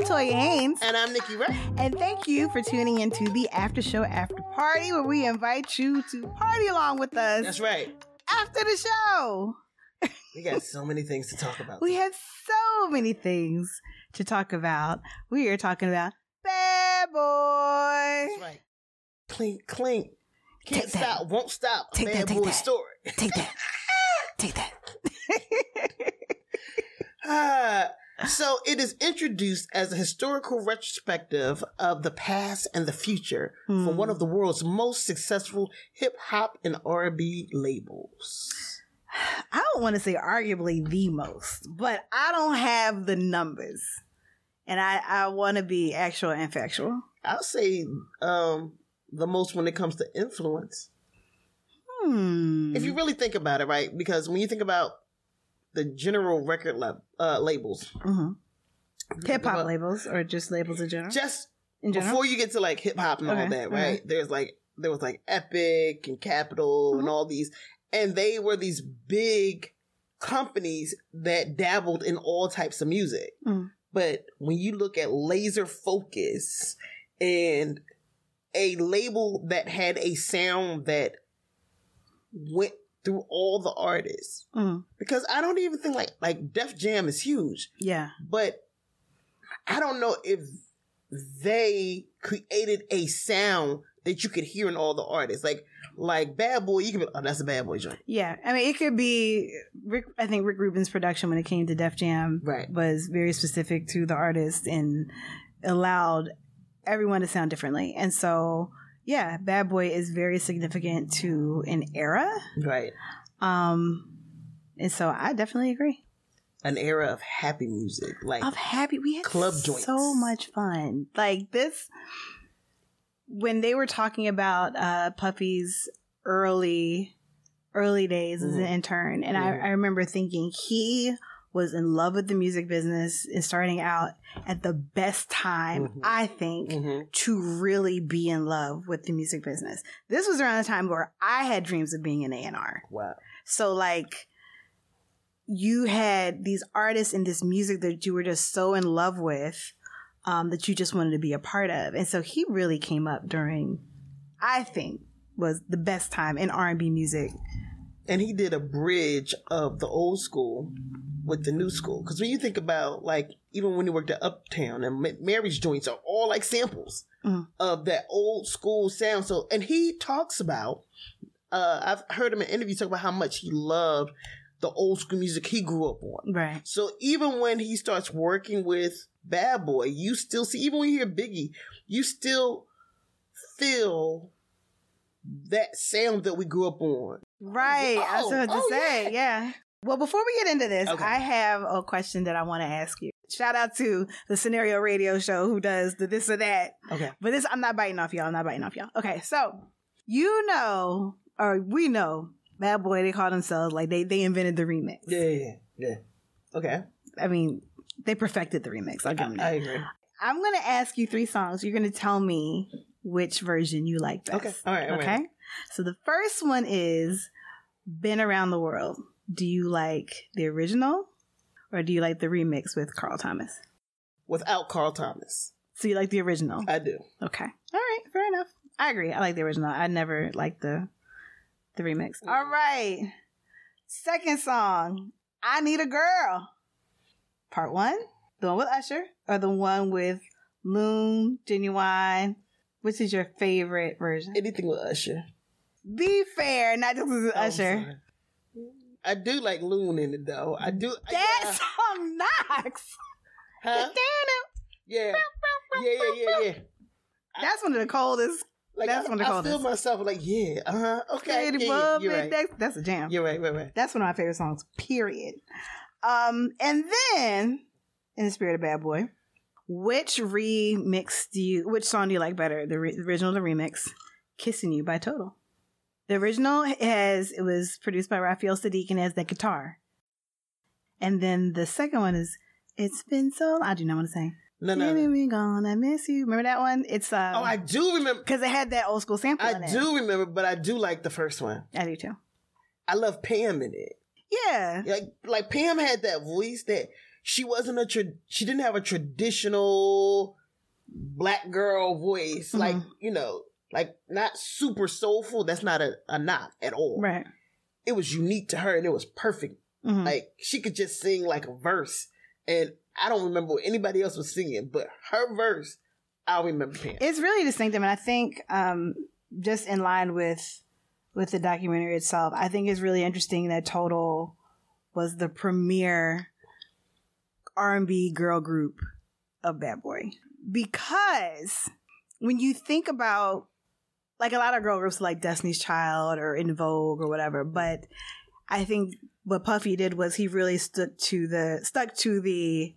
Toya Haynes. And I'm Nikki Ray. And thank you for tuning into the After Show After Party, where we invite you to party along with us. That's right. After the show. We got so many things to talk about. We have so many things to talk about. We are talking about Bad Boy. That's right. Clink, clink. Can't Take stop, that. won't stop. Take Bad that, take Boy that. story. Take that. Take that. So it is introduced as a historical retrospective of the past and the future for one of the world's most successful hip hop and R&B labels. I don't want to say arguably the most, but I don't have the numbers. And I want to be actual and factual. I'll say the most when it comes to influence. If you really think about it, right? Because when you think about the general record labels, hip hop labels or just labels in general? Just in general? Before you get to like hip hop and all that, right? There was like Epic and Capitol and all these, and they were these big companies that dabbled in all types of music. But when you look at Laser Focus and a label that had a sound that went through all the artists, because I don't even think like Def Jam is huge. Yeah. But I don't know if they created a sound that you could hear in all the artists. Like Bad Boy, you could be, oh, that's a Bad Boy joint. Yeah. I mean, it could be, I think Rick Rubin's production when it came to Def Jam was very specific to the artist and allowed everyone to sound differently. And so, yeah, Bad Boy is very significant to an era. Right. And so I definitely agree. An era of happy music. We had club joints. So much fun. Like this, when they were talking about Puffy's early days as an intern, and I remember thinking he was in love with the music business and starting out at the best time, I think, to really be in love with the music business. This was around the time where I had dreams of being an A&R. Wow. So like, you had these artists and this music that you were just so in love with, that you just wanted to be a part of. And so he really came up during, I think, was the best time in R&B music. And he did a bridge of the old school with the new school. Because when you think about, like, even when he worked at Uptown and Mary's joints are all like samples of that old school sound. So, and he talks about, I've heard him in interviews talk about how much he loved the old school music he grew up on. Right. So even when he starts working with Bad Boy, you still see, even when you hear Biggie, you still feel that sound that we grew up on. Right. I was about to say, yeah. Well, before we get into this, I have a question that I want to ask you. Shout out to the Scenario Radio Show who does the this or that. Okay. But this, I'm not biting off y'all. Okay. So, you know, or we know, Bad Boy, they call themselves, like, they invented the remix. Yeah. Okay. I mean, they perfected the remix. I'll give them that. I agree. I'm going to ask you 3 songs. You're going to tell me which version you like best. Okay. All right. Okay. So the first one is Been Around the World. Do you like the original or do you like the remix with Carl Thomas? Without Carl Thomas. So you like the original? I do. Okay. All right. Fair enough. I agree. I like the original. I never liked the remix. All right. Second song, I Need a Girl. Part 1, the one with Usher or the one with Loon, Genuine. Which is your favorite version? Anything with Usher. Be fair, not just with Usher. Sorry. I do like Loon in it though. I do. That song knocks. Huh? Yeah. That's one of the coldest. Like, that's one of the coldest. I feel myself like, okay. Yeah, you're right. That's a jam. You're right. That's one of my favorite songs, period. And then, in the spirit of Bad Boy, which song do you like better? The original or the remix? Kissing You by Total. The original it was produced by Raphael Sadiq and has that guitar. And then the second one is It's Been So, I do not want to sing. No. We gonna miss you. Remember that one? It's I do remember because it had that old school sample. I do remember, but I do like the first one. I do too. I love Pam in it. Yeah, like Pam had that voice that she didn't have a traditional black girl voice, like, you know, like not super soulful. That's not a knock at all. Right. It was unique to her and it was perfect. Like she could just sing like a verse, and I don't remember what anybody else was singing, but her verse, I'll remember Pam. It's really distinctive, and I think just in line with the documentary itself, I think it's really interesting that Total was the premier R&B girl group of Bad Boy. Because when you think about, like, a lot of girl groups like Destiny's Child or In Vogue or whatever, but I think what Puffy did was he really stuck to the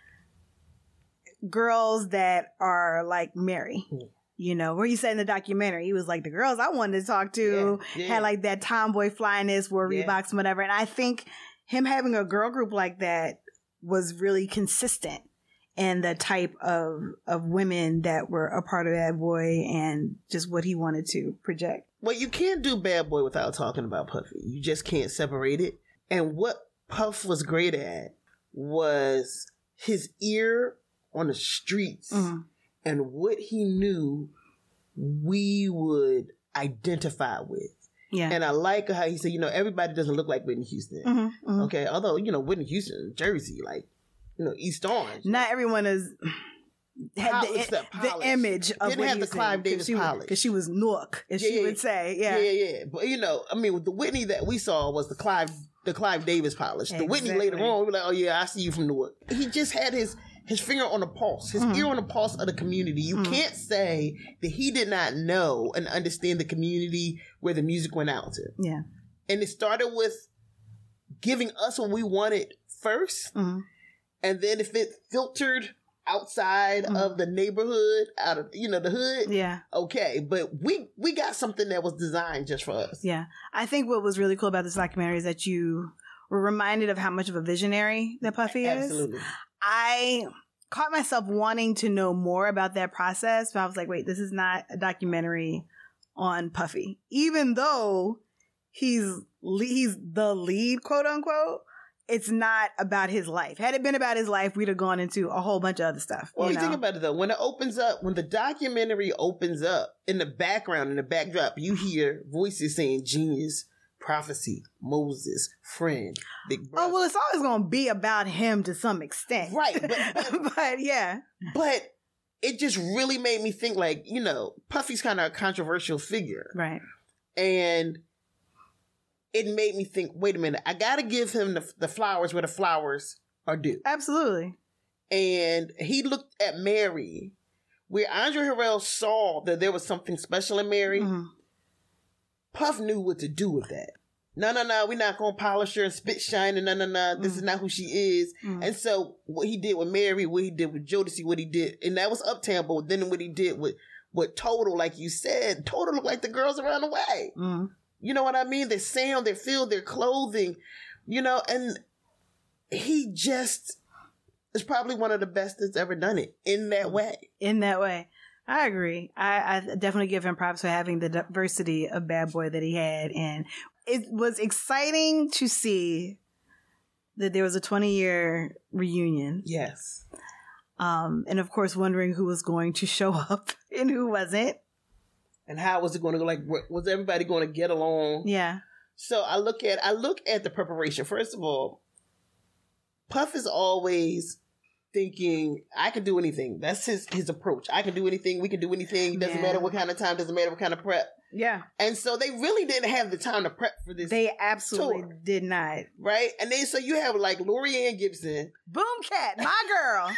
girls that are like Mary. You know, where he said in the documentary, he was like, the girls I wanted to talk to had like that tomboy flyness, wore Reeboks and whatever. And I think him having a girl group like that was really consistent in the type of women that were a part of Bad Boy and just what he wanted to project. Well, you can't do Bad Boy without talking about Puffy. You just can't separate it. And what Puff was great at was his ear on the streets and what he knew we would identify with. Yeah. And I like how he said, you know, everybody doesn't look like Whitney Houston. Okay. Although, you know, Whitney Houston, Jersey, like, you know, East Orange. Not everyone is had the image of didn't have the Clive Davis polish. Because she was Newark, as she would say. Yeah. But, you know, I mean, the Whitney that we saw was the Clive Davis polish. The Whitney later on, we were like, oh yeah, I see you from Newark. He just had his finger on the pulse, his ear on the pulse of the community. You can't say that he did not know and understand the community where the music went out to. Yeah. And it started with giving us what we wanted first. And then if it filtered outside of the neighborhood, out of, you know, the hood, okay. But we got something that was designed just for us. Yeah. I think what was really cool about this documentary is that you were reminded of how much of a visionary that Puffy is. Absolutely. I caught myself wanting to know more about that process, but I was like, wait, this is not a documentary on Puffy. Even though he's the lead, quote unquote, it's not about his life. Had it been about his life, we'd have gone into a whole bunch of other stuff. Well, you think about it though. When it opens up, when the documentary opens up, in the background, in the backdrop, you hear voices saying genius, prophecy, Moses, friend, big brother. Oh, well, it's always going to be about him to some extent. Right. But yeah. But it just really made me think, like, you know, Puffy's kind of a controversial figure. Right. And it made me think, wait a minute, I got to give him the flowers where the flowers are due. Absolutely. And he looked at Mary, where Andre Harrell saw that there was something special in Mary. Puff knew what to do with that. No, we're not going to polish her and spit shine, and no, this is not who she is. And so what he did with Mary, what he did with Jodeci, what he did, and that was Uptown, but then what he did with Total, like you said, Total looked like the girls around the way. You know what I mean? Their sound, their feel, their clothing, you know, and he just is probably one of the best that's ever done it in that way. In that way. I agree. I definitely give him props for having the diversity of Bad Boy that he had. And it was exciting to see that there was a 20-year reunion. Yes. And of course, wondering who was going to show up and who wasn't. And how was it going to go? Like, was everybody going to get along? Yeah. So I look at the preparation. First of all, Puff is always thinking, I can do anything. That's his approach. I can do anything. We can do anything. It doesn't matter what kind of time. Doesn't matter what kind of prep. Yeah. And so they really didn't have the time to prep for this. They absolutely did not. Right? And then so you have like Lorianne Gibson. Boom Cat, my girl.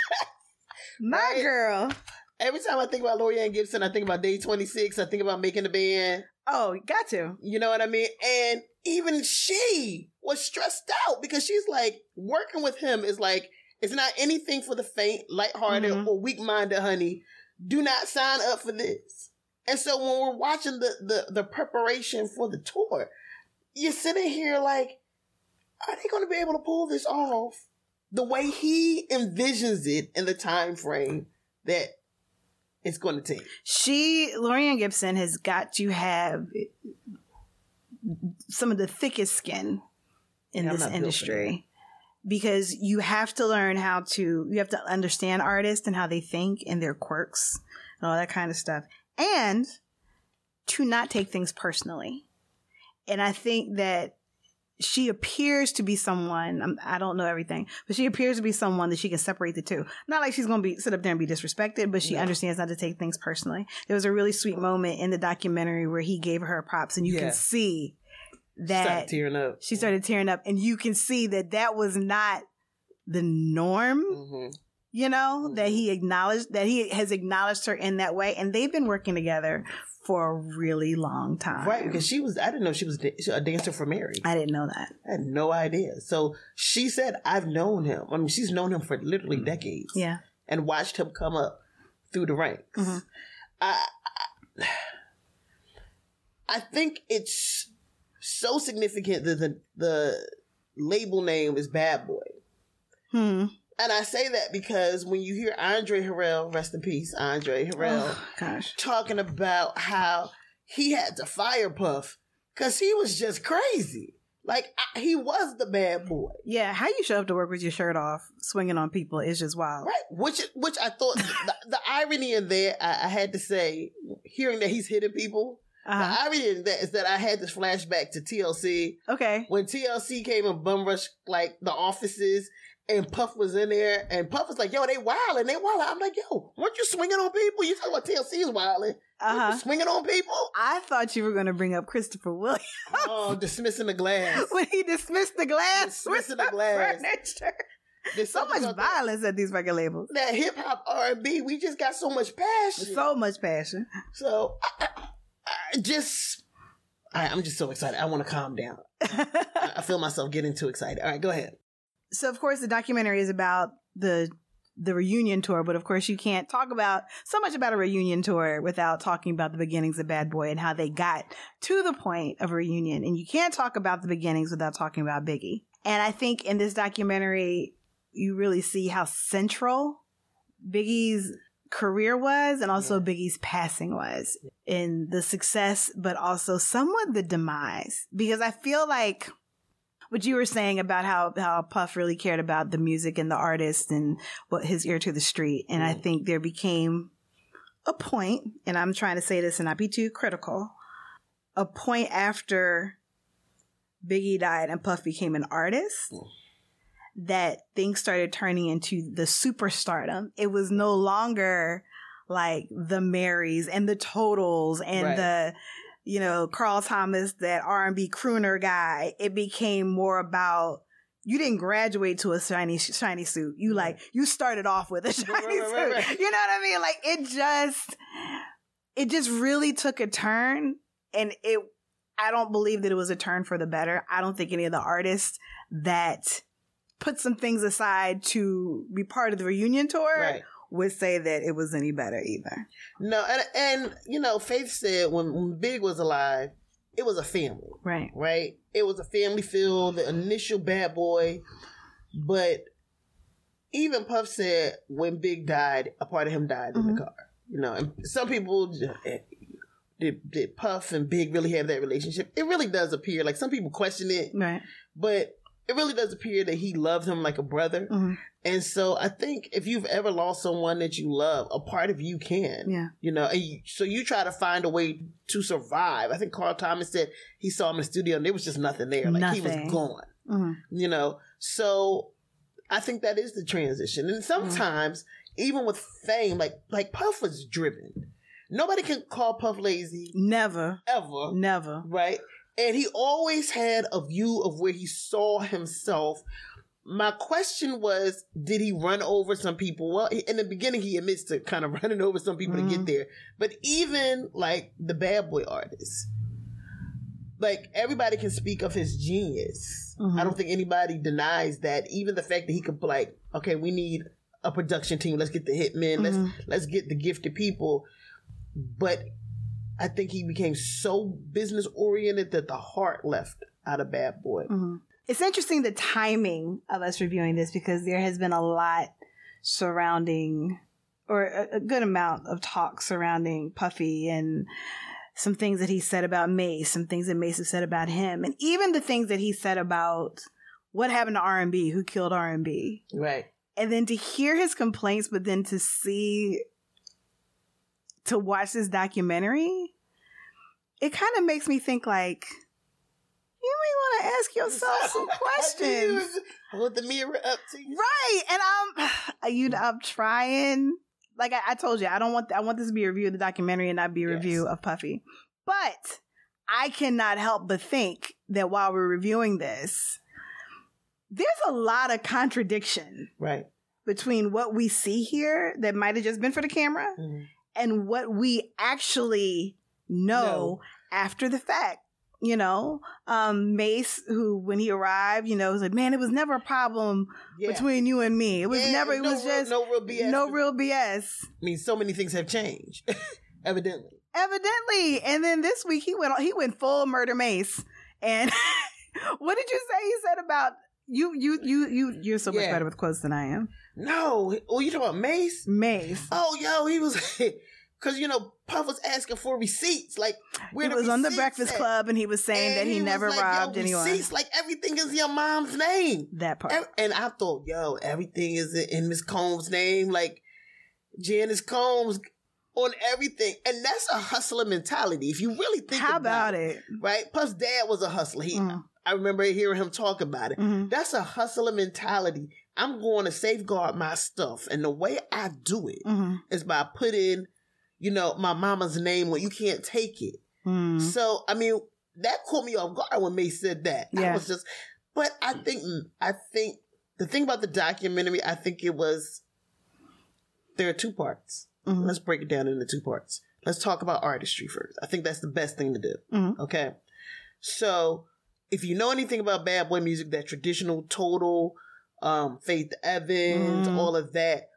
My girl. Every time I think about Lorianne Gibson, I think about Day 26. I think about Making the Band. Oh, got to. You know what I mean? And even she was stressed out because she's like, working with him is like, it's not anything for the faint, lighthearted, or weak-minded, honey. Do not sign up for this. And so when we're watching the preparation for the tour, you're sitting here like, are they going to be able to pull this off the way he envisions it in the time frame that it's going to take? Lorianne Gibson has got to have some of the thickest skin in this industry. because you have to learn you have to understand artists and how they think and their quirks and all that kind of stuff. And to not take things personally. And I think that she appears to be someone, I don't know everything, but she appears to be someone that she can separate the two. Not like she's going to sit up there and be disrespected, but she understands not to take things personally. There was a really sweet moment in the documentary where he gave her props, and you can see that she started tearing up, and you can see that was not the norm. You know, that he has acknowledged her in that way, and they've been working together for a really long time. Right, because I didn't know she was a dancer for Mary. I didn't know that. I had no idea. So she said, I've known him. I mean, she's known him for literally decades. Yeah. And watched him come up through the ranks. I think it's so significant that the label name is Bad Boy. And I say that because when you hear Andre Harrell, rest in peace, Andre Harrell, talking about how he had to fire Puff because he was just crazy. Like, he was the bad boy. Yeah, how you show up to work with your shirt off, swinging on people is just wild. Right, which I thought, the irony in there, I had to say, hearing that he's hitting people, the irony in that is that I had this flashback to TLC. Okay. When TLC came and bum rushed, like, the offices, and Puff was in there, and Puff was like, yo, they wildin'. I'm like, yo, weren't you swinging on people? You talking about TLC is wildin'. Swinging on people? I thought you were going to bring up Christopher Williams. Oh, dismissing the glass. When he dismissed the glass. Dismissing the glass. Furniture. There's so much violence at these record labels. That hip-hop R&B, we just got so much passion. So much passion. So, I'm just so excited. I want to calm down. I feel myself getting too excited. All right, go ahead. So, of course, the documentary is about the reunion tour, but of course you can't talk about so much about a reunion tour without talking about the beginnings of Bad Boy and how they got to the point of a reunion. And you can't talk about the beginnings without talking about Biggie. And I think in this documentary, you really see how central Biggie's career was and also Biggie's passing was in the success, but also somewhat the demise. Because I feel like what you were saying about how Puff really cared about the music and the artist and what his ear to the street. And I think there became a point, and I'm trying to say this and not be too critical, a point after Biggie died and Puff became an artist that things started turning into the superstardom. It was no longer like the Marys and the Totals and the Carl Thomas, that R&B crooner guy. It became more about, you didn't graduate to a shiny suit. You started off with a shiny suit. Right. You know what I mean? Like, it just really took a turn, and I don't believe that it was a turn for the better. I don't think any of the artists that put some things aside to be part of the reunion tour would say that it was any better either. No, and Faith said when Big was alive, it was a family. Right? It was a family feel, the initial Bad Boy. But even Puff said when Big died, a part of him died in the car. And some people, did Puff and Big really have that relationship? It really does appear, like some people question it. Right. But it really does appear that he loved him like a brother. And so I think if you've ever lost someone that you love, a part of you can. Yeah. So you try to find a way to survive. I think Carl Thomas said he saw him in the studio and there was just nothing there. Like he was gone. So I think that is the transition. And sometimes, even with fame, like Puff was driven. Nobody can call Puff lazy. Never. Ever. Never. Right? And he always had a view of where he saw himself. My question was, did he run over some people? Well, in the beginning, he admits to kind of running over some people to get there. But even like the Bad Boy artists, like everybody can speak of his genius. I don't think anybody denies that. Even the fact that he could like, okay, we need a production team. Let's get the hitmen. Let's get the gifted people. But I think he became so business oriented that the heart left out of Bad Boy. It's interesting the timing of us reviewing this because there has been a lot surrounding, or a good amount of talk surrounding Puffy and some things that he said about Mace, some things that Mace has said about him, and even the things that he said about what happened to R&B? Who killed R&B? Right. And then to hear his complaints, but then to watch this documentary, it kind of makes me think like, you may want to ask yourself some questions. Hold the mirror up to you. Right. And I'm trying. Like I told you, I want this to be a review of the documentary and not be a review of Puffy. But I cannot help but think that while we're reviewing this, there's a lot of contradiction. Right. Between what we see here that might have just been for the camera and what we actually know after the fact. You know, Mace, who when he arrived, was like, man, it was never a problem between you and me. It was never, it was just no real BS. No real BS. I mean, so many things have changed, evidently. And then this week he went full murder Mace. And what did you say he said about you're so much better with quotes than I am. No. Oh, you talking about Mace? Mace. Oh, yo, he was because Puff was asking for receipts. Like, where he was on the Breakfast Club, and he was saying that he never robbed anyone. Receipts, like everything is your mom's name. That part. And I thought, everything is in Miss Combs' name, like Janice Combs on everything, and that's a hustler mentality. If you really think about it, right? Puff's dad was a hustler. I remember hearing him talk about it. Mm-hmm. That's a hustler mentality. I'm going to safeguard my stuff, and the way I do it is by putting my mama's name when you can't take it. So, I mean, that caught me off guard when Mace said that. Yeah. I was just, but I think the thing about the documentary, I think there are two parts. Let's break it down into two parts. Let's talk about artistry first. I think that's the best thing to do. Okay. So if you know anything about bad boy music, that traditional Total, Faith Evans, all of that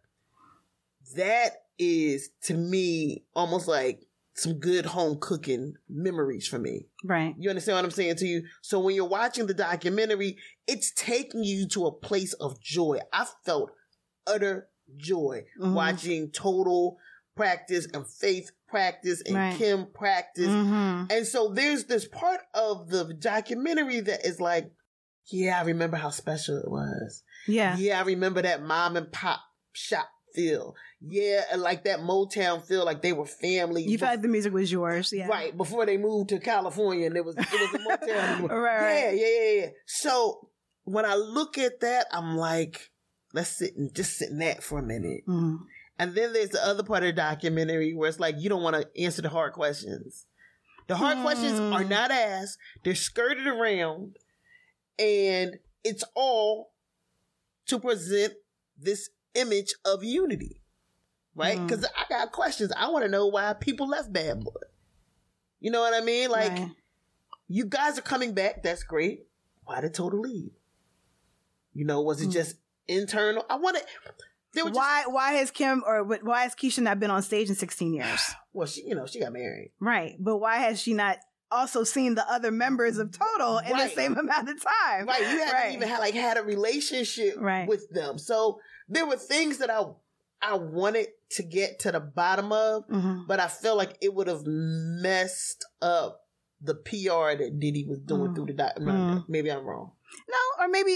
is, to me, almost like some good home cooking memories for me. Right. You understand what I'm saying to you? So when you're watching the documentary, it's taking you to a place of joy. I felt utter joy watching Total practice and Faith practice and Kim practice. And so there's this part of the documentary that is like, yeah, I remember how special it was. Yeah. Yeah, I remember that mom and pop shop feel. Yeah, and like that Motown feel, like they were family. You felt like the music was yours, yeah. Right, before they moved to California and it was a Motown. Right. Yeah. So when I look at that, I'm like, let's sit in that for a minute. And then there's the other part of the documentary where it's like, you don't want to answer the hard questions. The hard questions are not asked. They're skirted around. And it's all to present this image of unity. Right? Because I got questions. I want to know why people left Bad Boy. You know what I mean? Like, you guys are coming back. That's great. Why did Total leave? Was it just internal? I want to... Why has Keisha not been on stage in 16 years? Well, she got married. Right. But why has she not also seen the other members of Total in the same amount of time? Right. You haven't even had a relationship with them. So there were things that I wanted to get to the bottom of, but I feel like it would have messed up the PR that Diddy was doing through the documentary. Maybe I'm wrong. No, or maybe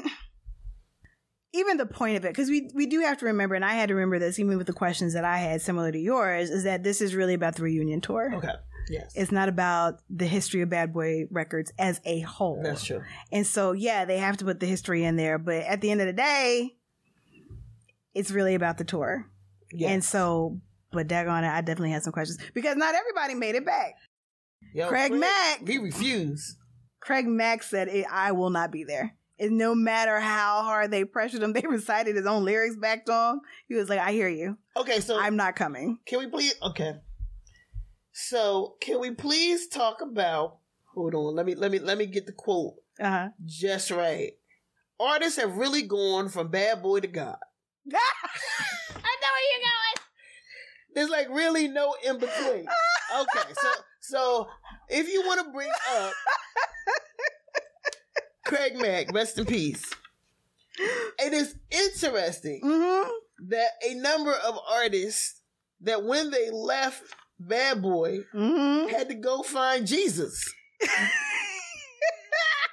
even the point of it, because we do have to remember, and I had to remember this even with the questions that I had similar to yours, is that this is really about the reunion tour. Okay. Yes. It's not about the history of Bad Boy Records as a whole. That's true. And so, they have to put the history in there, but at the end of the day, it's really about the tour. Yes. And so, but daggone it, I definitely had some questions because not everybody made it back. Craig Mack. He refused. Craig Mack said, I will not be there. And no matter how hard they pressured him, they recited his own lyrics back to him. He was like, I hear you. Okay, so I'm not coming. Can we please? Okay. So can we please talk about, hold on, let me get the quote just right. Artists have really gone from bad boy to God. I know where you're going. There's like really no in between. Okay, so if you want to bring up Craig Mack, rest in peace. It is interesting that a number of artists that when they left Bad Boy had to go find Jesus.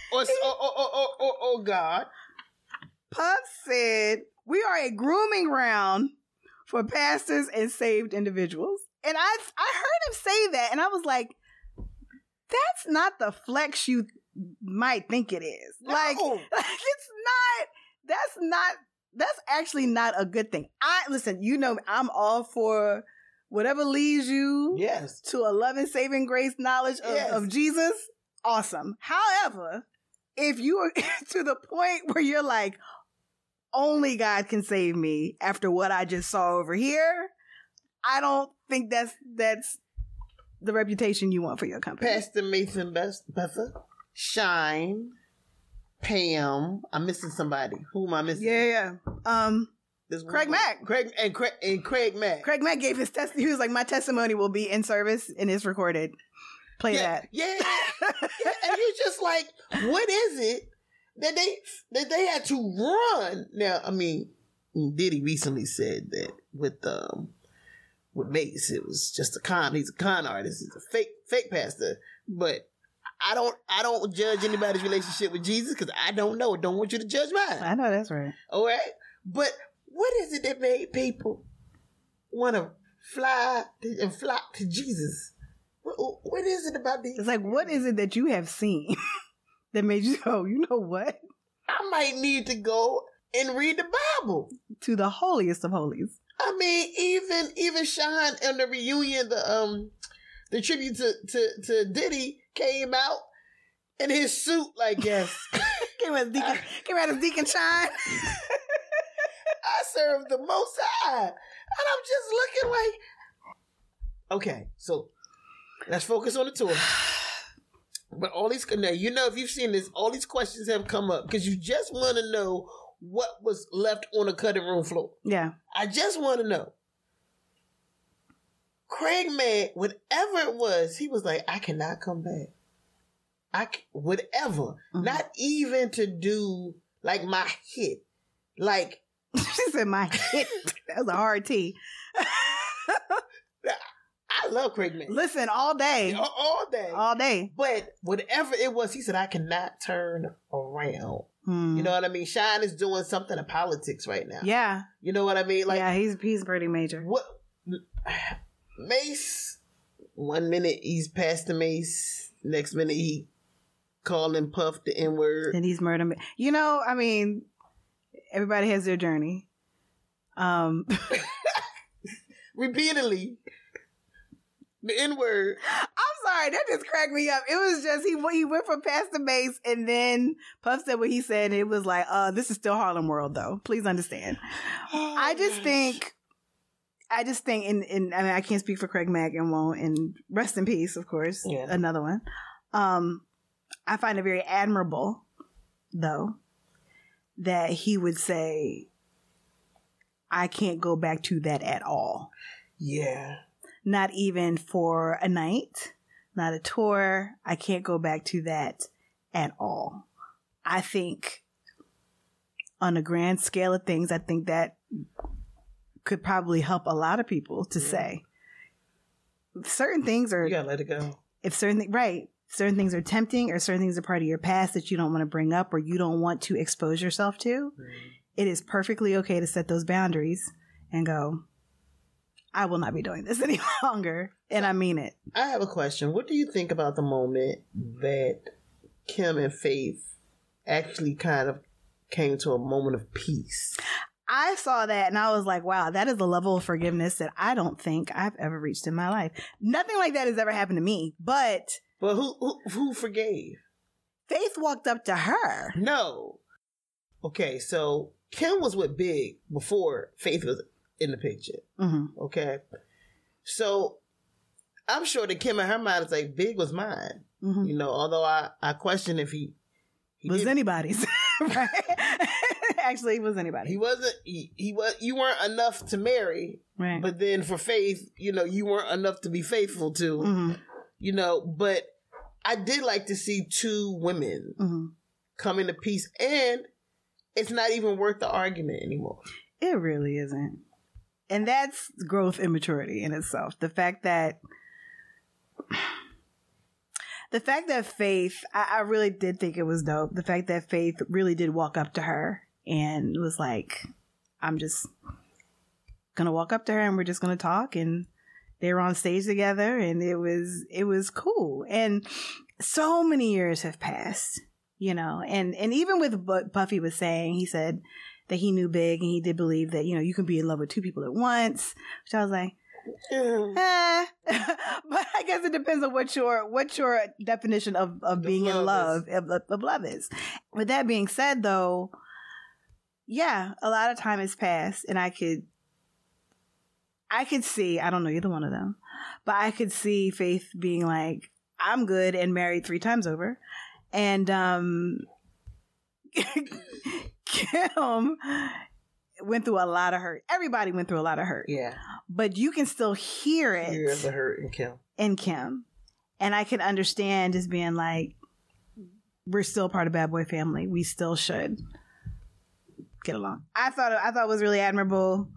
Oh God. Puff said, "We are a grooming ground for pastors and saved individuals." And I heard him say that, and I was like, that's not the flex you might think it is. No. Like it's not, that's actually not a good thing. Listen, you know, I'm all for whatever leads you to a loving, saving grace knowledge of Jesus. Awesome. However, if you are to the point where you're like, only God can save me after what I just saw over here, I don't think that's the reputation you want for your company. Pastor Mason Betha, Shine, Pam. I'm missing somebody. Who am I missing? Yeah. Craig Mack. Craig Mack. Craig Mack gave his testimony. He was like, my testimony will be in service and it's recorded. Play that. Yeah. And you're just like, what is it that they had to run? Now, I mean, Diddy recently said that with Mace, it was just he's a con artist. He's a fake pastor. But I don't judge anybody's relationship with Jesus because I don't know. Don't want you to judge mine. I know that's right. All right. But what is it that made people want to fly and flock to Jesus? What is it about these? It's like, what is it that you have seen that made you go, you know what? I might need to go and read the Bible. To the holiest of holies. I mean, even Sean on the reunion, the tribute to Diddy came out in his suit, like, yes. came out as Deacon Shine. I serve the Most High. And I'm just looking like, okay, so let's focus on the tour. But all these, now, you know, if you've seen this, all these questions have come up because you just want to know what was left on the cutting room floor. Yeah. I just want to know. Craig Mack, whatever it was, he was like, I cannot come back. Whatever. Mm-hmm. Not even to do, like, my hit. Like. She said my hit. That was a hard T. I love Craig Mack. Listen, all day. All day. All day. But whatever it was, he said, I cannot turn around. You know what I mean? Shine is doing something in politics right now. Yeah. You know what I mean? Like, yeah, he's pretty major. What Mace, 1 minute he's Pastor Mace, next minute he calling Puff the N-word. And he's murder. You know, I mean, everybody has their journey. Repeatedly. The N-word. I'm sorry, that just cracked me up. It was just, he went for Pastor Mace and then Puff said what he said and it was like, this is still Harlem World though. Please understand. Oh, I just think, and I mean, I can't speak for Craig Mack and won't, and rest in peace, of course, another one. I find it very admirable though, that he would say, I can't go back to that at all. Yeah. Not even for a night, not a tour. I can't go back to that at all. I think on a grand scale of things, I think that could probably help a lot of people to say certain things are, you gotta let it go. If certain things are tempting or certain things are part of your past that you don't want to bring up or you don't want to expose yourself to, it is perfectly okay to set those boundaries and go, I will not be doing this any longer. And I mean it. I have a question. What do you think about the moment that Kim and Faith actually kind of came to a moment of peace? I saw that and I was like, wow, that is a level of forgiveness that I don't think I've ever reached in my life. Nothing like that has ever happened to me, but who forgave? Faith walked up to her. No. Okay, so Kim was with Big before Faith was in the picture. Mm-hmm. Okay. So I'm sure that Kim in her mind is like, Big was mine. Mm-hmm. You know, although I question if he was anybody's. Right? Actually, he was anybody. He wasn't. He was. You weren't enough to marry. Right. But then for Faith, you know, you weren't enough to be faithful to. Mm-hmm. You know, but I did like to see two women come into peace, and it's not even worth the argument anymore. It really isn't. And that's growth and maturity in itself. The fact that The fact that Faith, I really did think it was dope. The fact that Faith really did walk up to her and was like, I'm just going to walk up to her and we're just going to talk. And they were on stage together and it was cool. And so many years have passed, you know, and even with what Puffy was saying, he said that he knew Big and he did believe that, you know, you can be in love with two people at once, which I was like, but I guess it depends on what your definition of being in love of love is. With that being said, though, yeah, a lot of time has passed, and I could see, I don't know either one of them, but I could see Faith being like, I'm good and married 3 times over, and Kim went through a lot of hurt. Everybody went through a lot of hurt. Yeah. But you can still hear it. Hear the hurt in Kim. And I can understand just being like, we're still part of Bad Boy family. We still should get along. I thought it was really admirable.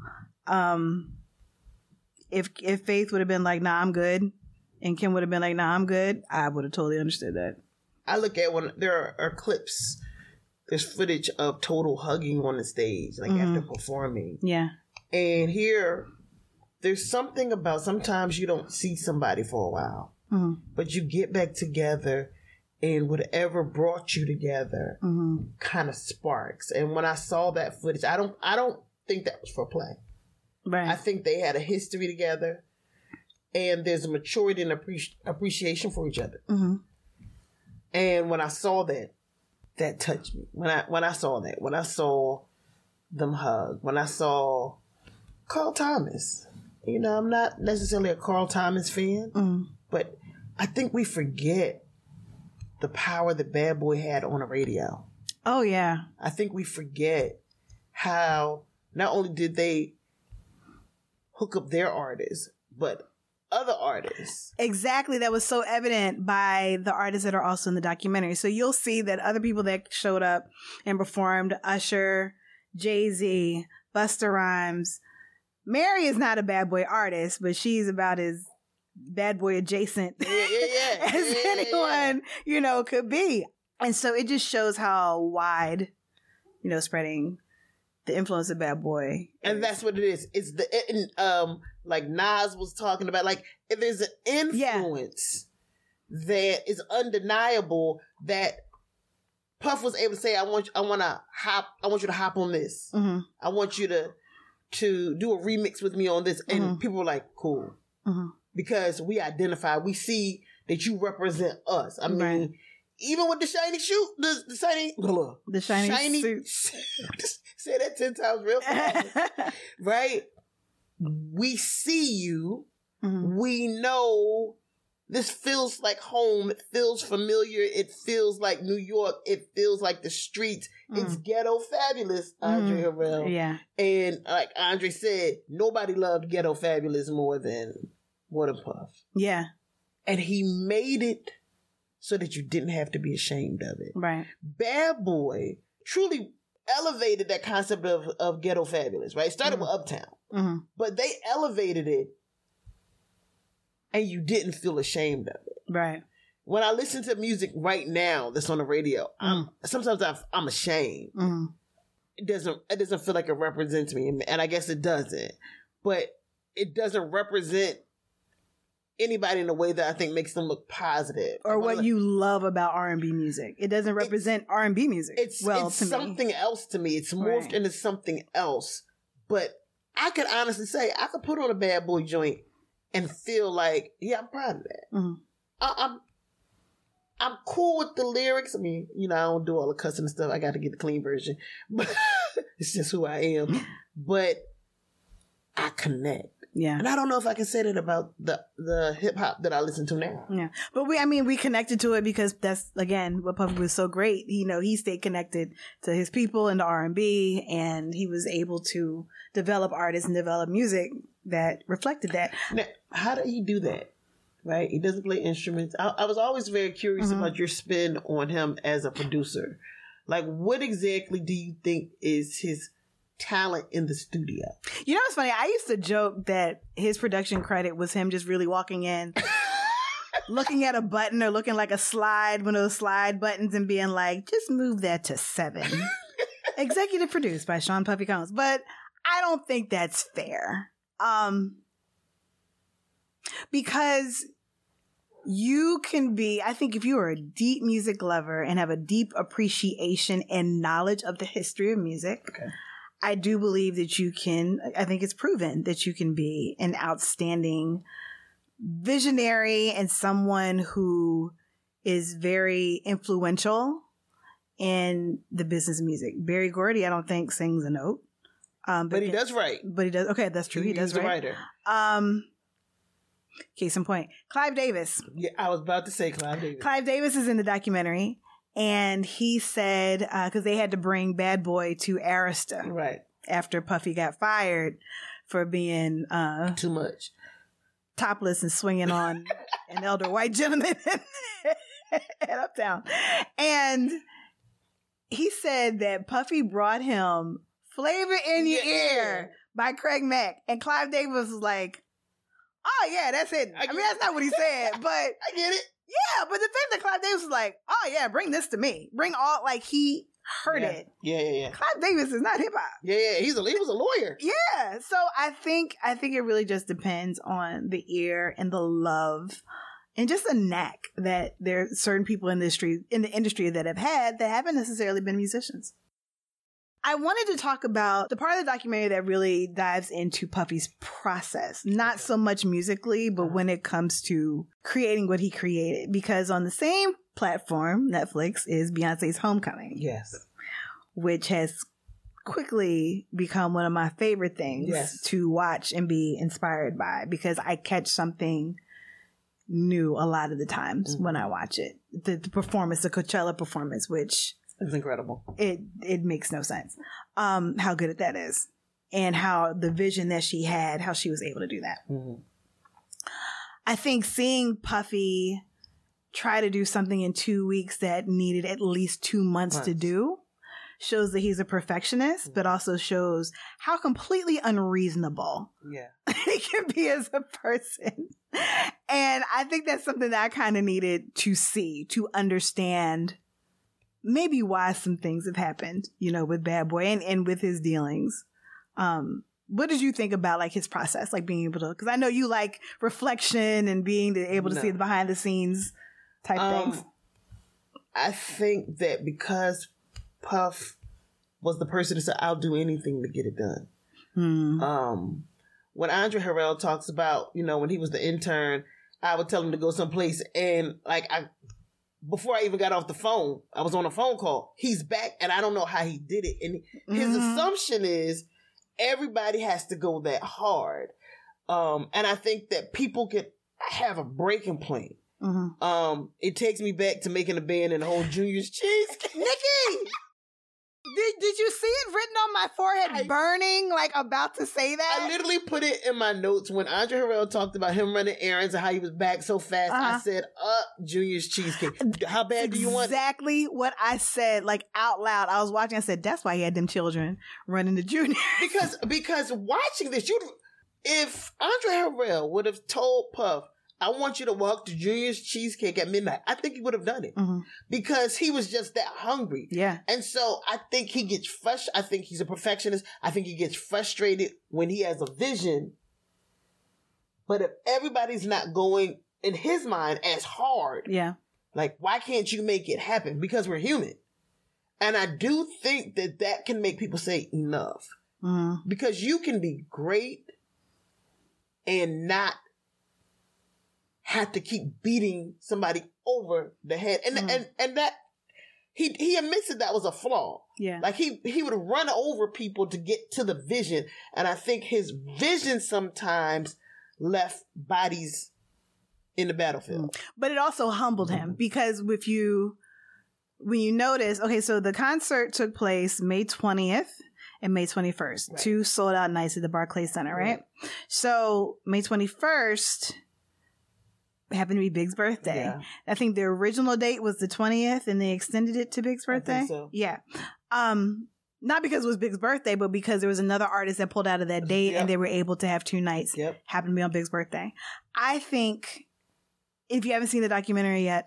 If Faith would have been like, nah, I'm good, and Kim would have been like, nah, I'm good, I would have totally understood that. I look at when there are clips. There's footage of Total hugging on the stage, like after performing. Yeah. And here, there's something about sometimes you don't see somebody for a while, but you get back together and whatever brought you together kind of sparks. And when I saw that footage, I don't think that was for play. Right. I think they had a history together and there's a maturity and appreciation for each other. Mm-hmm. And when I saw that touched me. When I saw them hug, when I saw Carl Thomas, you know, I'm not necessarily a Carl Thomas fan, but I think we forget the power that Bad Boy had on the radio. Oh, yeah. I think we forget how not only did they hook up their artists, but other artists. Exactly. That was so evident by the artists that are also in the documentary. So you'll see that other people that showed up and performed, Usher, Jay-Z, Busta Rhymes. Mary is not a Bad Boy artist, but she's about as Bad Boy adjacent as anyone, you know, could be. And so it just shows how wide, you know, spreading the influence of Bad Boy. And that's what it is. It's like Nas was talking about, like, if there's an influence that is undeniable that Puff was able to say, I want you to hop on this. Mm-hmm. I want you to do a remix with me on this. And people were like, cool. Mm-hmm. Because we identify, we see that you represent us. I mean, even with the shiny shoe, the shiny suit. Say that 10 times real fast. Right? We see you. Mm-hmm. We know this feels like home. It feels familiar. It feels like New York. It feels like the streets. It's ghetto fabulous, Andre Harrell. Yeah. And like Andre said, nobody loved ghetto fabulous more than Puff. Yeah. And he made it so that you didn't have to be ashamed of it. Right. Bad Boy truly elevated that concept of ghetto fabulous, right? It started with Uptown, but they elevated it and you didn't feel ashamed of it. Right. When I listen to music right now that's on the radio, sometimes I'm ashamed. It doesn't feel like it represents me, and I guess it doesn't. But it doesn't represent anybody in a way that I think makes them look positive. Or what you love about R&B music. It doesn't represent R&B music. It's something else to me. It's morphed into something else. But I could honestly say, I could put on a Bad Boy joint and feel like, yeah, I'm proud of that. Mm-hmm. I'm cool with the lyrics. I mean, you know, I don't do all the cussing and stuff. I got to get the clean version. But it's just who I am. But I connect. Yeah. And I don't know if I can say that about the hip hop that I listen to now. Yeah. But we connected to it because that's, again, what Puffy was so great. You know, he stayed connected to his people and to R&B, and he was able to develop artists and develop music that reflected that. Now, how did he do that? Right? He doesn't play instruments. I was always very curious about your spin on him as a producer. Like, what exactly do you think is his talent in the studio? You know what's funny? I used to joke that his production credit was him just really walking in looking at a button or looking like a slide, one of those slide buttons, and being like, just move that to 7. Executive produced by Sean Puffy Combs. But I don't think that's fair. Because you can be, I think if you are a deep music lover and have a deep appreciation and knowledge of the history of music, okay, I do believe that you can, I think it's proven that you can be an outstanding visionary and someone who is very influential in the business of music. Berry Gordy, I don't think sings a note. But he does write. But he does. Okay, that's true. He does write. He's a writer. Case in point, Clive Davis. Yeah, I was about to say Clive Davis. Clive Davis is in the documentary, and he said, because they had to bring Bad Boy to Arista. Right. After Puffy got fired for being too much topless and swinging on an elder white gentleman at Uptown. And he said that Puffy brought him Flavor in Your Ear by Craig Mack. And Clive Davis was like, oh, yeah, that's it. I mean, that's not what he said, but I get it. Yeah, but the fact that Clive Davis was like, oh, yeah, bring this to me. Bring all, like, he heard it. Yeah. Clive Davis is not hip hop. Yeah. He was a lawyer. Yeah. So I think it really just depends on the ear and the love and just a knack that there are certain people in the industry that have had that haven't necessarily been musicians. I wanted to talk about the part of the documentary that really dives into Puffy's process, not so much musically, but when it comes to creating what he created. Because on the same platform, Netflix, is Beyonce's Homecoming. Yes. Which has quickly become one of my favorite things to watch and be inspired by, because I catch something new a lot of the times when I watch it. The performance, the Coachella performance, which... it's incredible. It makes no sense how good that is, and how the vision that she had, how she was able to do that. Mm-hmm. I think seeing Puffy try to do something in 2 weeks that needed at least 2 months to do shows that he's a perfectionist, but also shows how completely unreasonable he can be as a person. And I think that's something that I kind of needed to see, to understand maybe why some things have happened, with Bad Boy and with his dealings. What did you think about like his process, like being able to, because I know you like reflection and being able to see the behind the scenes type things. I think that because Puff was the person who said, I'll do anything to get it done. When Andre Harrell talks about, when he was the intern, I would tell him to go someplace, and before I even got off the phone, I was on a phone call. He's back, and I don't know how he did it. And his assumption is everybody has to go that hard. And I think that people could have a breaking point. It takes me back to making a band and the whole Junior's Cheesecake. Nikki! Did you see it written on my forehead, burning, like about to say that? I literally put it in my notes when Andre Harrell talked about him running errands and how he was back so fast. I said, Junior's Cheesecake. How bad do you want it? Exactly what I said, like out loud. I was watching, I said, that's why he had them children running to Junior. Because watching this, if Andre Harrell would have told Puff, I want you to walk to Junior's Cheesecake at midnight, I think he would have done it because he was just that hungry. Yeah. And so I think he gets frustrated. I think he's a perfectionist. I think he gets frustrated when he has a vision. But if everybody's not going in his mind as hard, like, why can't you make it happen? Because we're human. And I do think that can make people say enough because you can be great and not have to keep beating somebody over the head. And that he admits that was a flaw. Yeah. Like he would run over people to get to the vision. And I think his vision sometimes left bodies in the battlefield. But it also humbled him because when you notice, okay, so the concert took place May 20th and May 21st, 2 sold out nights at the Barclays Center, right? So May 21st happened to be Big's birthday. Yeah. I think the original date was the 20th and they extended it to Big's birthday. I think so. Yeah. Not because it was Big's birthday, but because there was another artist that pulled out of that date and they were able to have 2 nights happen to be on Big's birthday. I think if you haven't seen the documentary yet,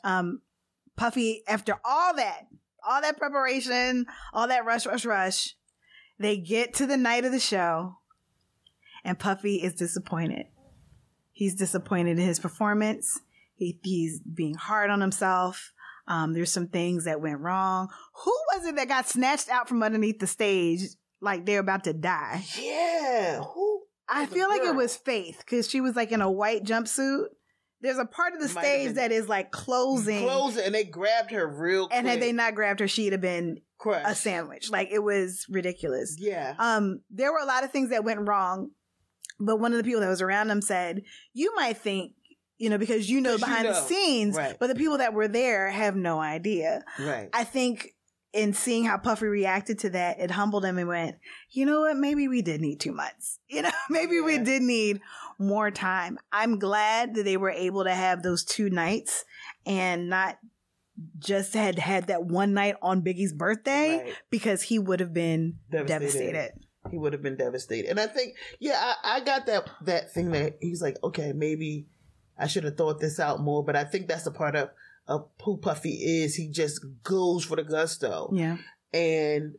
Puffy, after all that preparation, all that rush, they get to the night of the show and Puffy is disappointed. He's disappointed in his performance. He's being hard on himself. There's some things that went wrong. Who was it that got snatched out from underneath the stage like they're about to die? Yeah. Who? I feel like it was Faith because she was like in a white jumpsuit. There's a part of the stage that is like closing. And they grabbed her real quick. And had they not grabbed her, she'd have been crushed. A sandwich. Like, it was ridiculous. Yeah. There were a lot of things that went wrong, but one of the people that was around him said, you might think, because behind the scenes, right. But the people that were there have no idea. Right. I think in seeing how Puffy reacted to that, it humbled him and went, you know what? Maybe we did need 2 months. Maybe we did need more time. I'm glad that they were able to have those 2 nights and not just had that one night on Biggie's birthday, because he would have been devastated. He would have been devastated. And I think, I got that thing that he's like, okay, maybe I should have thought this out more. But I think that's a part of who Puffy is. He just goes for the gusto. Yeah. And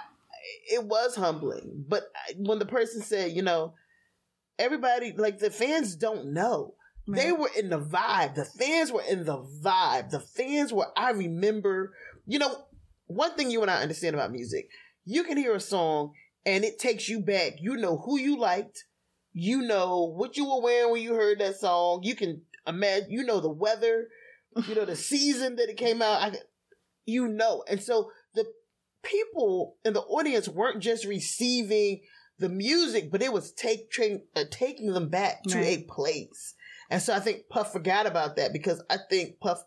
it was humbling. But when the person said, everybody, like, the fans don't know. Right. They were in the vibe. The fans were in the vibe. The fans were, I remember, one thing you and I understand about music, you can hear a song and it takes you back. You know who you liked. You know what you were wearing when you heard that song. You can imagine, the weather, the season that it came out. And so the people in the audience weren't just receiving the music, but it was taking them back to a place. And so I think Puff forgot about that, because I think Puff,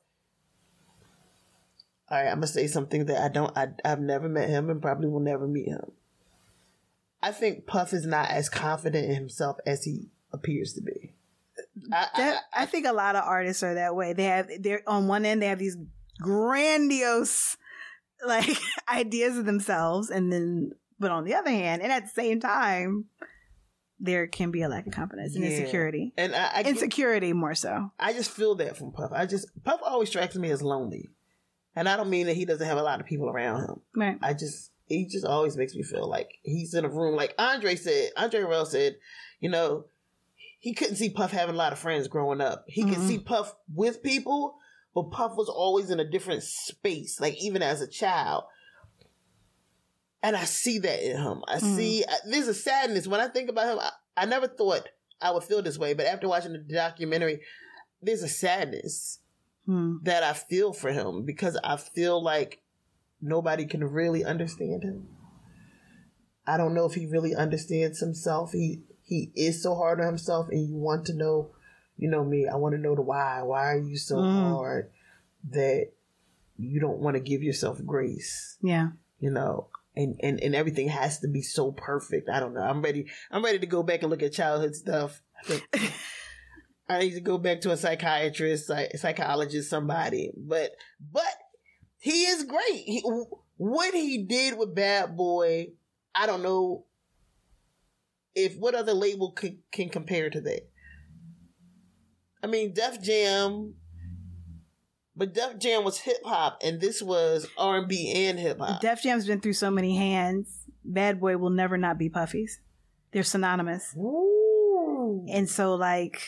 all right, I'm going to say something that I've never met him and probably will never meet him. I think Puff is not as confident in himself as he appears to be. I think a lot of artists are that way. They're on one end, they have these grandiose like ideas of themselves, but on the other hand, and at the same time, there can be a lack of confidence and insecurity. And insecurity more so. I just feel that from Puff. Puff always strikes me as lonely. And I don't mean that he doesn't have a lot of people around him. Right. He just always makes me feel like he's in a room. Like Andre Rell said, he couldn't see Puff having a lot of friends growing up. He could see Puff with people, but Puff was always in a different space, like even as a child. And I see that in him. There's a sadness. When I think about him, I never thought I would feel this way, but after watching the documentary, there's a sadness that I feel for him, because I feel like nobody can really understand him. I don't know if he really understands himself. He is so hard on himself, and you want to know, me, I want to know the why. Why are you so hard that you don't want to give yourself grace? Yeah. And everything has to be so perfect. I don't know. I'm ready to go back and look at childhood stuff. I need to go back to a psychiatrist, psychologist, somebody. But he is great. What he did with Bad Boy, I don't know what other label can compare to that. I mean, Def Jam, but Def Jam was hip hop, and this was R&B and hip hop. Def Jam's been through so many hands. Bad Boy will never not be Puffy's. They're synonymous. Ooh. And so, like,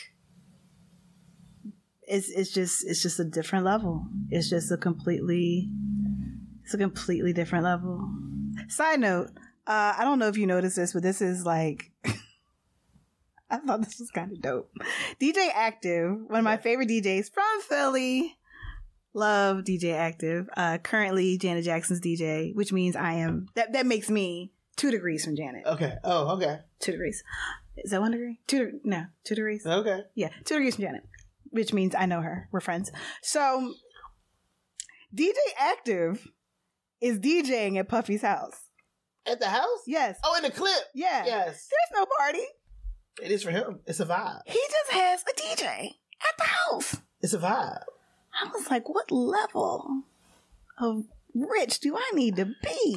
it's just a different level. It's just a completely different level. Side note, I don't know if you noticed this, but this is like, I thought this was kind of dope. DJ Active, one of my favorite DJs from Philly. Love DJ Active. Currently Janet Jackson's DJ, which means that makes me 2 degrees from Janet. Okay. Oh, okay. 2 degrees. Is that 1 degree? 2 degrees. Okay. Yeah, 2 degrees from Janet, which means I know her. We're friends. So DJ Active is DJing at Puffy's house. At the house? Yes. Oh, in the clip? Yeah. Yes. There's no party. It is for him. It's a vibe. He just has a DJ at the house. It's a vibe. I was like, what level of rich do I need to be?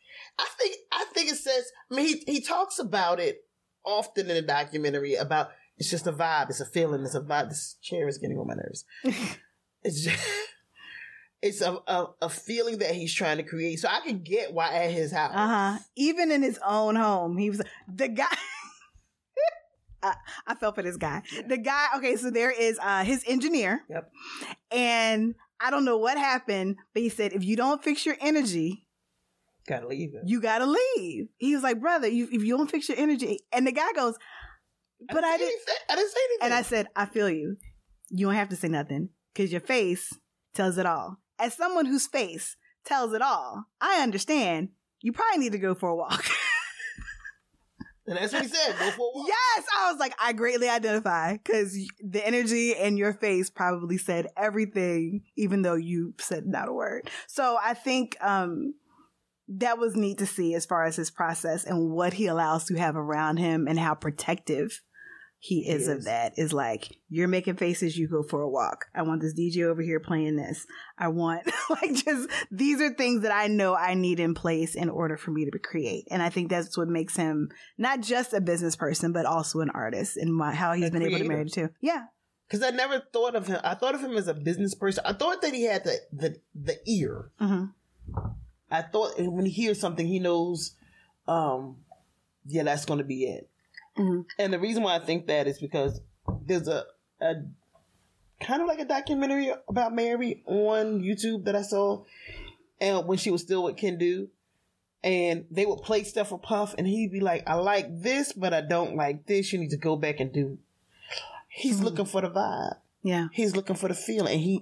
I think it says, I mean, he talks about it often in the documentary about It's just a vibe. It's a feeling. It's a vibe. This chair is getting on my nerves. It's just, it's a feeling that he's trying to create. So I can get why at his house. Even in his own home, he was the guy. I felt for this guy. Yeah. The guy. Okay, so there is his engineer. Yep. And I don't know what happened, but he said, if you don't fix your energy, gotta leave it. You gotta leave. He was like, brother, if you don't fix your energy, and the guy goes, but I didn't say anything. And I said, I feel you. You don't have to say nothing because your face tells it all. As someone whose face tells it all, I understand. You probably need to go for a walk. And that's what he said. Go for a walk. Yes. I was like, I greatly identify because the energy in your face probably said everything, even though you said not a word. So I think that was neat to see as far as his process and what he allows to have around him and how protective he is of that. Is like, you're making faces, you go for a walk. I want this DJ over here playing this. I want just these are things that I know I need in place in order for me to create. And I think that's what makes him not just a business person, but also an artist and how he's been able to marry the two. Yeah. Because I never thought of him. I thought of him as a business person. I thought that he had the ear. Mm-hmm. I thought when he hears something, he knows, that's going to be it. Mm-hmm. And the reason why I think that is because there's a kind of like a documentary about Mary on YouTube that I saw, and when she was still with Kendu, and they would play stuff for Puff, and he'd be like, I like this, but I don't like this. You need to go back and do. He's looking for the vibe. Yeah. He's looking for the feeling. And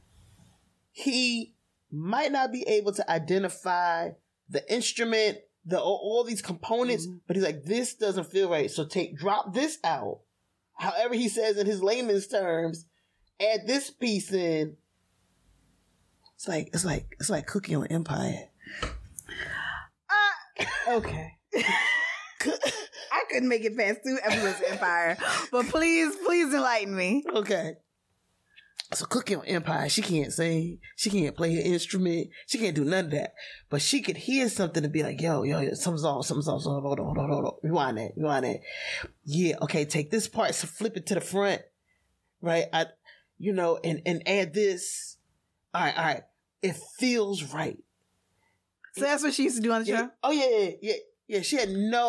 he might not be able to identify the instrument, all these components, but he's like, this doesn't feel right. So drop this out. However he says in his layman's terms, add this piece in. It's like Cookie on Empire. Okay. I couldn't make it past 2 episodes of Empire, but please enlighten me. Okay. So Cookie on Empire, she can't sing, she can't play her instrument, she can't do none of that. But she could hear something and be like, yo, something's off, hold on. Rewind that. Yeah, okay, take this part, so flip it to the front, right? And add this. All right. It feels right. So that's what she used to do on the show? Oh, yeah. She had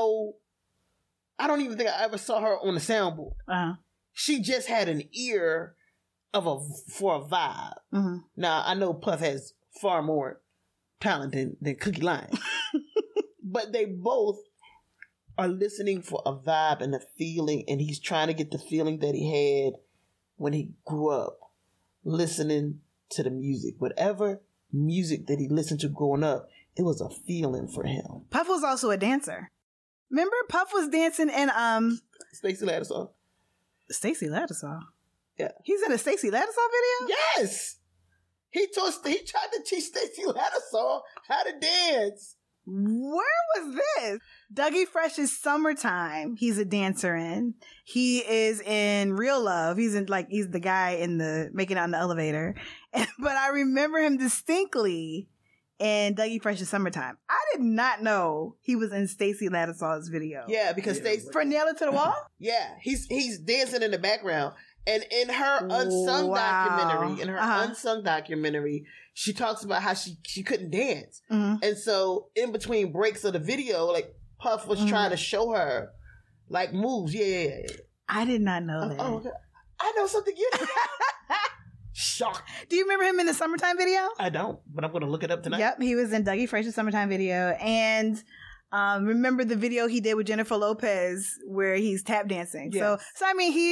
I don't even think I ever saw her on the soundboard. Uh-huh. She just had an ear for a vibe. Mm-hmm. Now, I know Puff has far more talent than Cookie Lion. But they both are listening for a vibe and a feeling, and he's trying to get the feeling that he had when he grew up, listening to the music. Whatever music that he listened to growing up, it was a feeling for him. Puff was also a dancer. Remember, Puff was dancing in Stacey Lattisaw. Stacey Lattisaw? Yeah. He's in a Stacey Lattisaw video? Yes! He tried to teach Stacey Lattisaw how to dance. Where was this? Dougie Fresh's Summertime, he's a dancer in. He is in Real Love. He's the guy making out in the elevator. But I remember him distinctly in Dougie Fresh's Summertime. I did not know he was in Stacey Lattisaw's video. Yeah, because Stacey... For Nail It to the Wall? Yeah, he's dancing in the background. And in her unsung documentary, she talks about how she couldn't dance. Mm-hmm. And so in between breaks of the video, like Puff was trying to show her like moves. Yeah. I did not know that. Oh, okay. I know something you know. Shocked. Do you remember him in the Summertime video? I don't, but I'm going to look it up tonight. Yep, he was in Dougie Fresh's Summertime video. And remember the video he did with Jennifer Lopez where he's tap dancing. Yes. So I mean,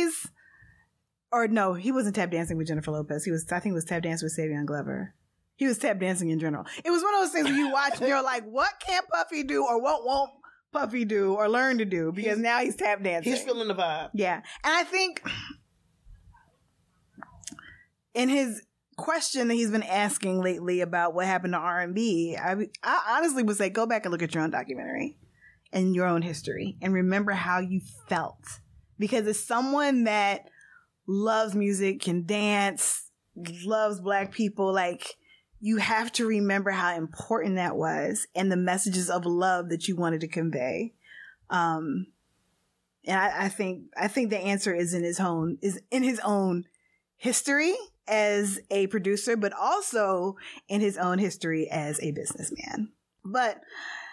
he wasn't tap dancing with Jennifer Lopez. I think he was tap dancing with Savion Glover. He was tap dancing in general. It was one of those things where you watch and you're like, what can't Puffy do or what won't Puffy do or learn to do? Because now he's tap dancing. He's feeling the vibe. Yeah. And I think in his question that he's been asking lately about what happened to R&B, I honestly would say go back and look at your own documentary and your own history and remember how you felt. Because as someone that loves music, can dance, loves Black people, like you have to remember how important that was and the messages of love that you wanted to convey. And And I think the answer is in his own history as a producer, but also in his own history as a businessman. But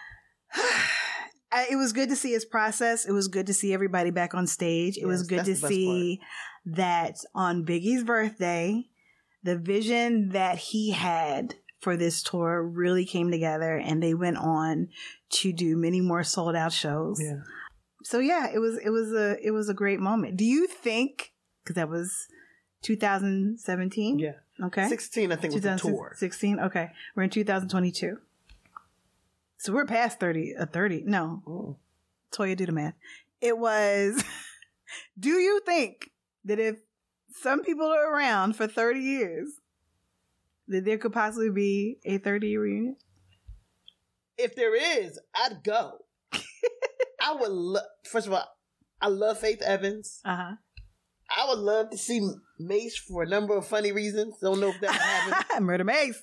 it was good to see his process. It was good to see everybody back on stage. It was good to see that on Biggie's birthday, the vision that he had for this tour really came together, and they went on to do many more sold out shows. Yeah. So yeah, it was a great moment. Do you think, because that was 2017? Yeah. Okay. 16, I think, was the tour. 16? Okay. We're in 2022. So we're past 30. No. Oh. Toya, do the math. It was, do you think that if some people are around for 30 years, that there could possibly be a 30-year reunion? If there is, I'd go. I would first of all, I love Faith Evans. Uh-huh. I would love to see Mace for a number of funny reasons. Don't know if that would happen. Murder Mace.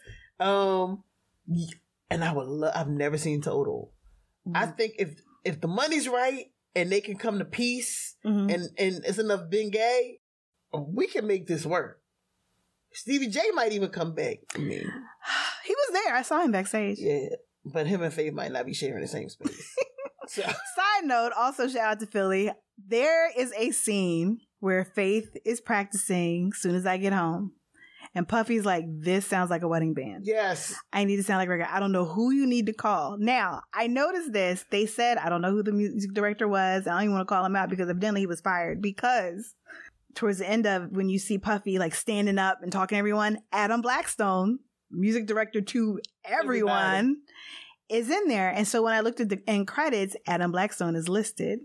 And I would love, I've never seen Total. Mm-hmm. I think if the money's right and they can come to peace and it's enough being gay, we can make this work. Stevie J might even come back. I mean, he was there. I saw him backstage. Yeah, but him and Faith might not be sharing the same space. So. Side note, also shout out to Philly. There is a scene where Faith is practicing Soon As I Get Home. And Puffy's like, this sounds like a wedding band. Yes. I need to sound like a record. I don't know who you need to call. Now, I noticed this. They said, I don't know who the music director was. I don't even want to call him out because evidently he was fired. Because towards the end of when you see Puffy like standing up and talking to everyone, Adam Blackstone, music director to everyone, is in there. And so when I looked at the end credits, Adam Blackstone is listed.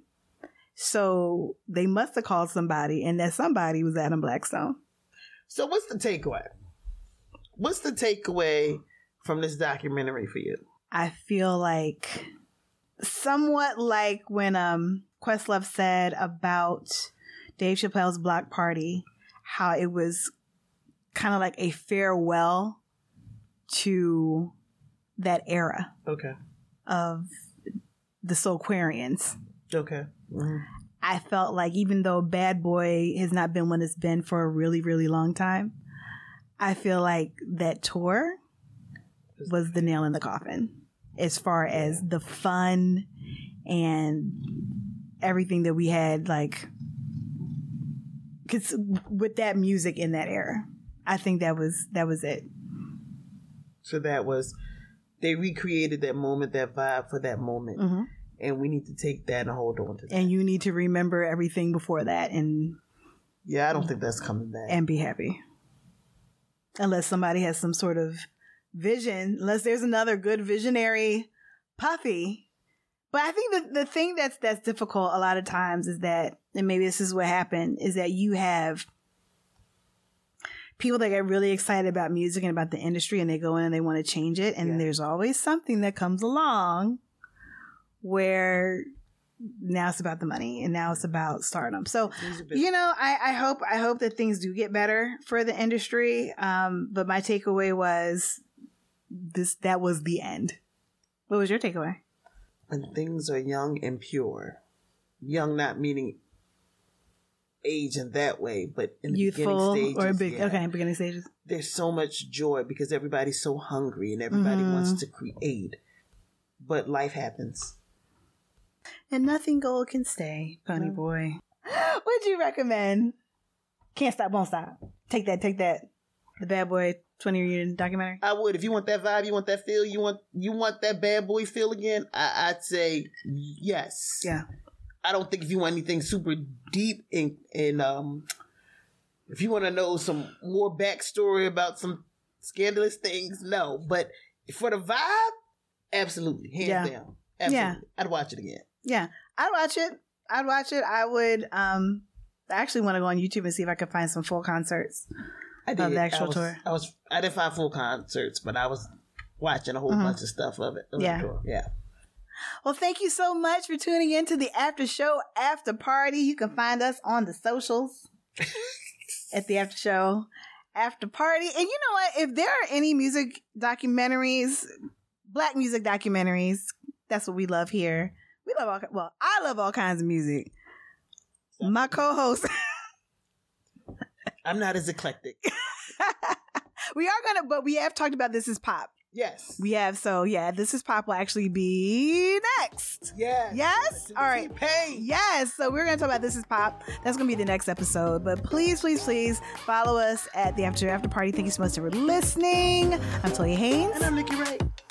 So they must have called somebody, and that somebody was Adam Blackstone. So what's the takeaway? What's the takeaway from this documentary for you? I feel like somewhat like when Questlove said about Dave Chappelle's Block Party, how it was kind of like a farewell to that era. Okay. Of the Soulquarians. Okay. Mm-hmm. I felt like even though Bad Boy has not been what it's been for a really, really long time, I feel like that tour was the nail in the coffin as far as the fun and everything that we had, like, cause with that music in that era. I think that was it. So they recreated that moment, that vibe for that moment. Mm-hmm. And we need to take that and hold on to that. And you need to remember everything before that. And yeah, I don't think that's coming back. And be happy. Unless somebody has some sort of vision. Unless there's another good visionary Puffy. But I think the thing that's difficult a lot of times is that, and maybe this is what happened, is that you have people that get really excited about music and about the industry, and they go in and they want to change it. And there's always something that comes along where now it's about the money and now it's about stardom. So, you know, I hope that things do get better for the industry. But my takeaway was that was the end. What was your takeaway? When things are young and pure, young not meaning age in that way, but in the youthful beginning stages. Beginning stages. There's so much joy because everybody's so hungry and everybody wants to create. But life happens. And nothing gold can stay, Pony Boy. What'd you recommend? Can't Stop, Won't Stop. Take that. The Bad Boy 20 Reunion documentary. I would. If you want that vibe, you want that feel, you want that Bad Boy feel again, I'd say yes. Yeah. I don't think if you want anything super deep in if you want to know some more backstory about some scandalous things, no. But for the vibe, absolutely. Hands down. Absolutely. Yeah. I'd watch it again. Yeah. I'd watch it. I would I actually want to go on YouTube and see if I could find some full concerts of the actual tour. I didn't find full concerts, but I was watching a whole bunch of stuff of it. Yeah. Yeah. Well, thank you so much for tuning in to the after show, after party. You can find us on the socials at the after show, after party. And you know what? If there are any music documentaries, Black music documentaries, that's what we love here. I love all kinds of music. My co-host. I'm not as eclectic. But we have talked about This Is Pop. Yes. We have, so yeah, This Is Pop will actually be next. Yes. Yes? All right. T-Pain. Yes. So we're going to talk about This Is Pop. That's going to be the next episode. But please, please, please follow us at the After Party. Thank you so much for listening. I'm Toya Haynes. And I'm Nikki Wright.